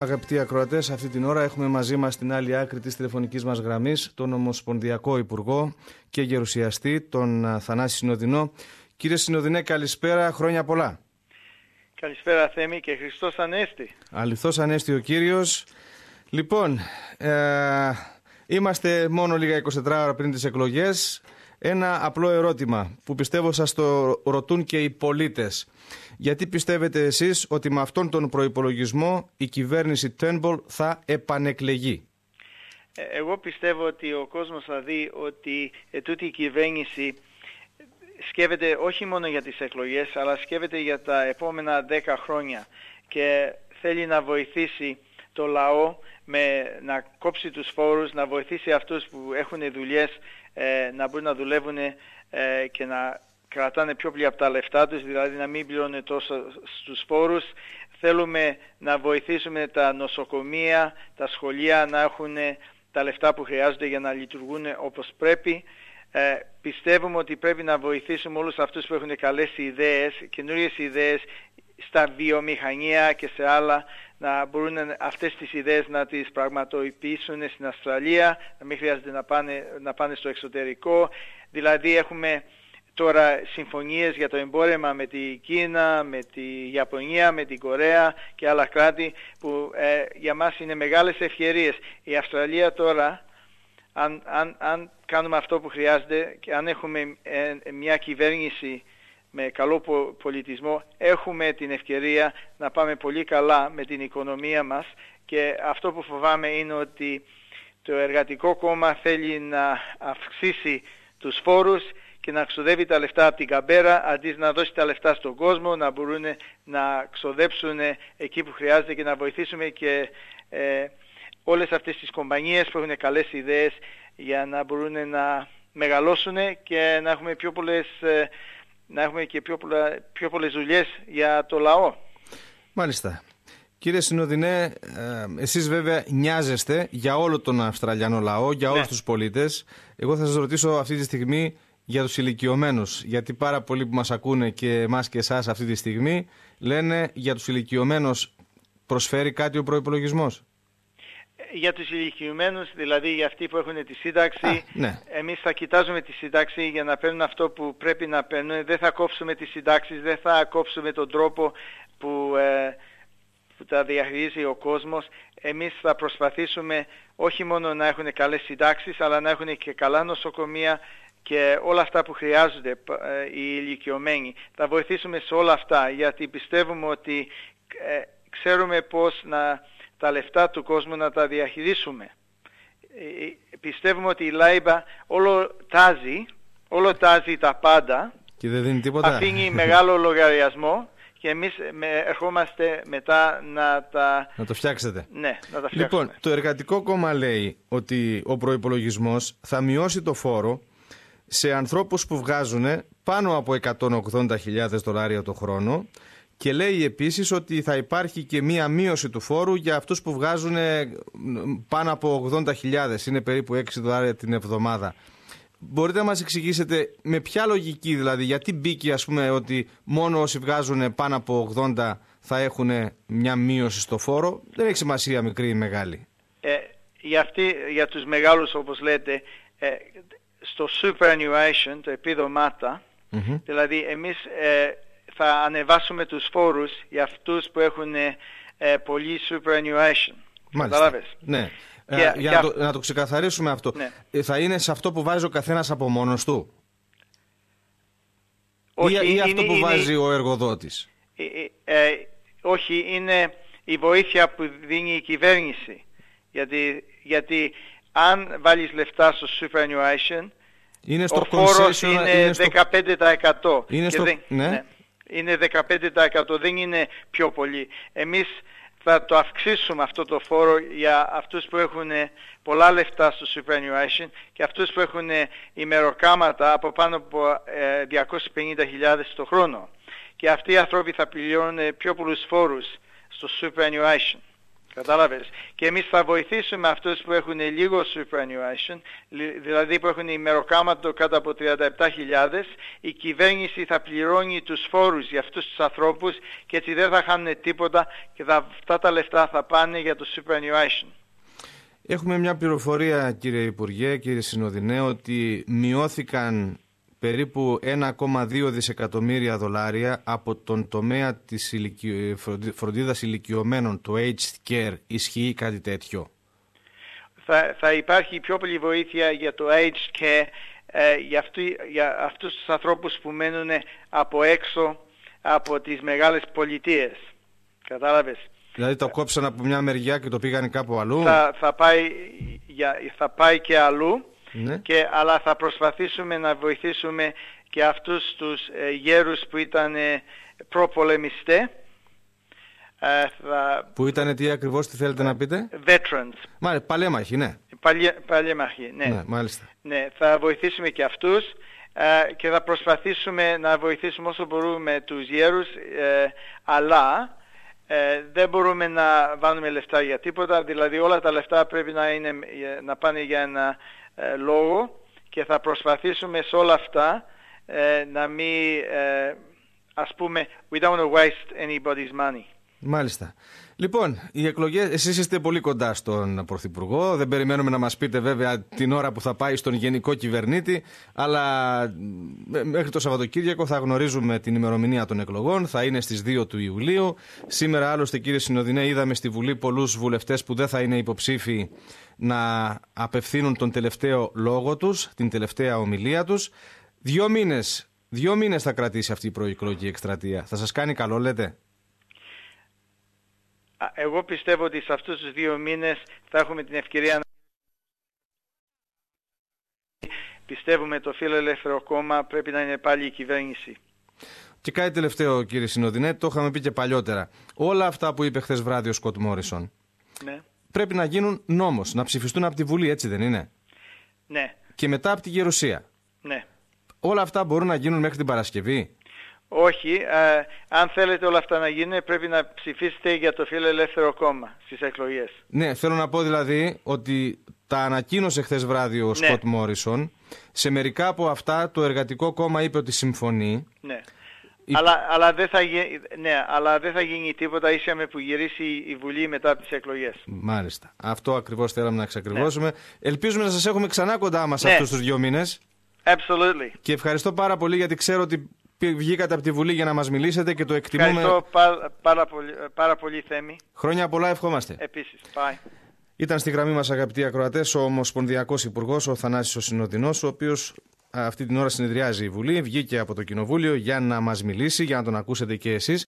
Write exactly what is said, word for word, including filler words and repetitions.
Αγαπητοί ακροατές, αυτή την ώρα έχουμε μαζί μας στην άλλη άκρη της τηλεφωνικής μας γραμμής τον Ομοσπονδιακό Υπουργό και Γερουσιαστή, τον Θανάση Συνοδεινό. Κύριε Συνοδεινέ, καλησπέρα, χρόνια πολλά. Καλησπέρα Θέμη και Χριστός Ανέστη. Αληθώς Ανέστη ο Κύριος. Λοιπόν, ε, είμαστε μόνο λίγα εικοσιτετρά ώρα πριν τις εκλογές. Ένα απλό ερώτημα που πιστεύω σας το ρωτούν και οι πολίτες. Γιατί πιστεύετε εσείς ότι με αυτόν τον προϋπολογισμό η κυβέρνηση Turnbull θα επανεκλεγεί? Εγώ πιστεύω ότι ο κόσμος θα δει ότι ε, τούτη η κυβέρνηση σκέφτεται όχι μόνο για τις εκλογές, αλλά σκέφτεται για τα επόμενα δέκα χρόνια και θέλει να βοηθήσει το λαό με να κόψει τους φόρους, να βοηθήσει αυτούς που έχουν δουλειές ε, να μπορούν να δουλεύουν ε, και να κρατάνε πιο πολύ από τα λεφτά τους, δηλαδή να μην πληρώνουν τόσο στους φόρους. Θέλουμε να βοηθήσουμε τα νοσοκομεία, τα σχολεία να έχουν τα λεφτά που χρειάζονται για να λειτουργούν όπως πρέπει. Ε, πιστεύουμε ότι πρέπει να βοηθήσουμε όλους αυτούς που έχουν καλές ιδέες, καινούριες ιδέες στα βιομηχανία και σε άλλα, να μπορούν αυτές τις ιδέες να τις πραγματοποιήσουν στην Αυστραλία, να μην χρειάζεται να πάνε, να πάνε στο εξωτερικό. Δηλαδή έχουμε τώρα συμφωνίες για το εμπόρευμα με τη Κίνα, με τη Ιαπωνία, με την Κορέα και άλλα κράτη που ε, για μας είναι μεγάλες ευκαιρίες. Η Αυστραλία τώρα, αν, αν, αν κάνουμε αυτό που χρειάζεται και αν έχουμε ε, μια κυβέρνηση με καλό πολιτισμό, έχουμε την ευκαιρία να πάμε πολύ καλά με την οικονομία μας, και αυτό που φοβάμαι είναι ότι το Εργατικό Κόμμα θέλει να αυξήσει τους φόρους και να ξοδεύει τα λεφτά από την καμπέρα αντί να δώσει τα λεφτά στον κόσμο, να μπορούν να ξοδέψουν εκεί που χρειάζεται και να βοηθήσουμε και ε, όλες αυτές τις κομπανίες που έχουν καλές ιδέες για να μπορούν να μεγαλώσουν και να έχουμε πιο πολλές, ε, να έχουμε και πιο, πολλά, πιο πολλές δουλειές για το λαό. Μάλιστα. Κύριε Συνοδεινέ, εσείς βέβαια νοιάζεστε για όλο τον Αυστραλιανό λαό, για όλους ναι. τους πολίτες. Εγώ θα σας ρωτήσω αυτή τη στιγμή για τους ηλικιωμένους, γιατί πάρα πολλοί που μας ακούνε και εμάς και εσάς αυτή τη στιγμή λένε για τους ηλικιωμένους προσφέρει κάτι ο προϋπολογισμός? Για τους ηλικιωμένους, δηλαδή για αυτοί που έχουν τη σύνταξη, Α, ναι. εμείς θα κοιτάζουμε τη σύνταξη για να παίρνουν αυτό που πρέπει να παίρνουν. Δεν θα κόψουμε τις συντάξεις, δεν θα κόψουμε τον τρόπο που, ε, που τα διαχειρίζει ο κόσμος. Εμείς θα προσπαθήσουμε όχι μόνο να έχουν καλές συντάξεις, αλλά να έχουν και καλά νοσοκομεία και όλα αυτά που χρειάζονται οι ηλικιωμένοι. Θα βοηθήσουμε σε όλα αυτά, γιατί πιστεύουμε ότι ε, ξέρουμε πώς να, τα λεφτά του κόσμου να τα διαχειρίσουμε. Ε, πιστεύουμε ότι η Λάιμπα όλο τάζει, όλο τάζει τα πάντα και δεν δίνει τίποτα. Αφήνει μεγάλο λογαριασμό και εμείς ερχόμαστε μετά να τα... Να το φτιάξετε. Ναι, να τα φτιάξουμε. Λοιπόν, το Εργατικό Κόμμα λέει ότι ο προϋπολογισμός θα μειώσει το φόρο σε ανθρώπους που βγάζουν πάνω από εκατόν ογδόντα χιλιάδες δολάρια το χρόνο, και λέει επίσης ότι θα υπάρχει και μία μείωση του φόρου για αυτούς που βγάζουν πάνω από ογδόντα χιλιάδες, είναι περίπου έξι δολάρια την εβδομάδα. Μπορείτε να μας εξηγήσετε με ποια λογική, δηλαδή, γιατί μπήκε ας πούμε ότι μόνο όσοι βγάζουν πάνω από ογδόντα θα έχουν μια μείωση στο φόρο? Δεν έχει σημασία μικρή ή μεγάλη. Ε, για, αυτή, για τους μεγάλους, όπως λέτε, ε, στο superannuation, το επιδομάτα, mm-hmm. δηλαδή εμείς ε, θα ανεβάσουμε τους φόρους για αυτούς που έχουν ε, πολύ superannuation. Μάλιστα. Ναι. Και, ε, για να, το, να το ξεκαθαρίσουμε αυτό. Ναι. Ε, θα είναι σε αυτό που βάζει ο καθένας από μόνος του? Όχι, ή, ή είναι, αυτό που είναι, βάζει ο εργοδότης? Ε, ε, ε, όχι, είναι η βοήθεια που δίνει η κυβέρνηση. Γιατί, γιατί αν βάλεις λεφτά στο superannuation, είναι στο ο φόρος είναι, είναι στο... δεκαπέντε τοις εκατό. Είναι στο... δεν, ναι. Ναι, είναι δεκαπέντε τοις εκατό, δεν είναι πιο πολύ. Εμείς θα το αυξήσουμε αυτό το φόρο για αυτούς που έχουν πολλά λεφτά στο superannuation και αυτούς που έχουν ημεροκάματα από πάνω από ε, διακόσιες πενήντα χιλιάδες το χρόνο. Και αυτοί οι άνθρωποι θα πληρώνουν πιο πολλούς φόρους στο superannuation. Κατάλαβες. Και εμείς θα βοηθήσουμε αυτούς που έχουν λίγο superannuation, δηλαδή που έχουν ημεροκάματο κάτω από τριάντα επτά χιλιάδες. Η κυβέρνηση θα πληρώνει τους φόρους για αυτούς τους ανθρώπους και έτσι δεν θα χάνουν τίποτα και θα, αυτά τα λεφτά θα πάνε για το superannuation. Έχουμε μια πληροφορία, κύριε Υπουργέ, κύριε Συνοδυνέ, ότι μειώθηκαν περίπου ένα κόμμα δύο δισεκατομμύρια δολάρια από τον τομέα της ηλικιο... φροντίδας ηλικιωμένων, το aged care. Ισχύει κάτι τέτοιο? Θα, θα υπάρχει πιο πολύ βοήθεια για το aged care, ε, για, αυτού, για αυτούς τους ανθρώπους που μένουν από έξω από τις μεγάλες πολιτείες. Κατάλαβες. Δηλαδή το κόψαν από μια μεριά και το πήγανε κάπου αλλού. Θα, θα, πάει, για, θα πάει και αλλού. Ναι. Και, αλλά θα προσπαθήσουμε να βοηθήσουμε και αυτούς τους ε, γέρους που ήταν ε, προπολεμιστές. Ε, θα... Που ήταν τι ακριβώς, τι θέλετε να πείτε? Veterans. Μάλιστα, παλέμαχοι, ναι. Παλιέ, παλέμαχοι, ναι. Ναι, μάλιστα. Ναι, θα βοηθήσουμε και αυτούς ε, και θα προσπαθήσουμε να βοηθήσουμε όσο μπορούμε τους γέρους, ε, αλλά ε, δεν μπορούμε να βάλουμε λεφτά για τίποτα, δηλαδή όλα τα λεφτά πρέπει να, είναι, να πάνε για ένα ε, λόγο και θα προσπαθήσουμε σε όλα αυτά ε, να μην, ε, ας πούμε, we don't want to waste anybody's money. Μάλιστα. Λοιπόν, οι εκλογές, εσείς είστε πολύ κοντά στον Πρωθυπουργό. Δεν περιμένουμε να μας πείτε βέβαια την ώρα που θα πάει στον Γενικό Κυβερνήτη, αλλά μέχρι το Σαββατοκύριακο θα γνωρίζουμε την ημερομηνία των εκλογών. Θα είναι στις δύο του Ιουλίου. Σήμερα άλλωστε, κύριε Συνοδυνέ, είδαμε στη Βουλή πολλούς βουλευτές που δεν θα είναι υποψήφοι να απευθύνουν τον τελευταίο λόγο τους, την τελευταία ομιλία τους. Δύο μήνες, δύο μήνες θα κρατήσει αυτή η προεκλογική εκστρατεία. Θα σας κάνει καλό, λέτε? Εγώ πιστεύω ότι σε αυτούς τους δύο μήνες θα έχουμε την ευκαιρία να πιστεύουμε το Φιλελεύθερο Κόμμα πρέπει να είναι πάλι η κυβέρνηση. Και κάτι τελευταίο, κύριε Συνοδυνέ, το είχαμε πει και παλιότερα. Όλα αυτά που είπε χθες βράδυ ο Σκοτ Μόρισον, ναι, πρέπει να γίνουν νόμος, να ψηφιστούν από τη Βουλή, έτσι δεν είναι? Ναι. Και μετά από τη Γερουσία. Ναι. Όλα αυτά μπορούν να γίνουν μέχρι την Παρασκευή? Όχι, ε, αν θέλετε όλα αυτά να γίνουν πρέπει να ψηφίσετε για το Φιλελεύθερο Κόμμα στις εκλογές. Ναι, θέλω να πω δηλαδή ότι τα ανακοίνωσε χθες βράδυ ο ναι. Σκοτ Μόρισον. Σε μερικά από αυτά το Εργατικό Κόμμα είπε ότι συμφωνεί. Ναι. Η... Αλλά, αλλά, δεν θα γι... ναι, αλλά δεν θα γίνει τίποτα ίσα με που γυρίσει η Βουλή μετά από τις εκλογές. Μάλιστα. Αυτό ακριβώς θέλαμε να εξακριβώσουμε. Ναι. Ελπίζουμε να σας έχουμε ξανά κοντά μας ναι. αυτούς τους δύο μήνες. Absolutely. Και ευχαριστώ πάρα πολύ γιατί ξέρω ότι βγήκατε από τη Βουλή για να μας μιλήσετε και το εκτιμούμε. Ευχαριστώ πάρα, πάρα, πολύ, πάρα πολύ, Θέμη. Χρόνια πολλά, ευχόμαστε. Επίσης. Bye. Ήταν στη γραμμή μας, αγαπητοί ακροατές, ο Ομοσπονδιακός Υπουργός, ο Θανάσης ο Συνοδεινός, ο οποίος αυτή την ώρα συνεδριάζει η Βουλή, βγήκε από το Κοινοβούλιο για να μας μιλήσει, για να τον ακούσετε και εσείς.